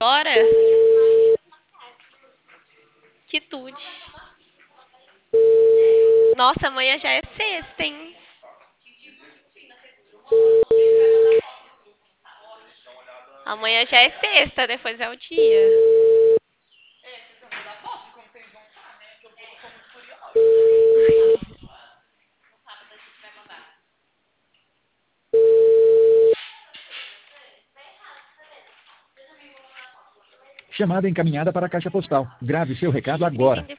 Bora? Que tudo. Nossa, amanhã já é sexta, hein? Amanhã já é sexta, depois é o dia. Chamada encaminhada para a caixa postal. Grave seu recado agora. Bem-vindo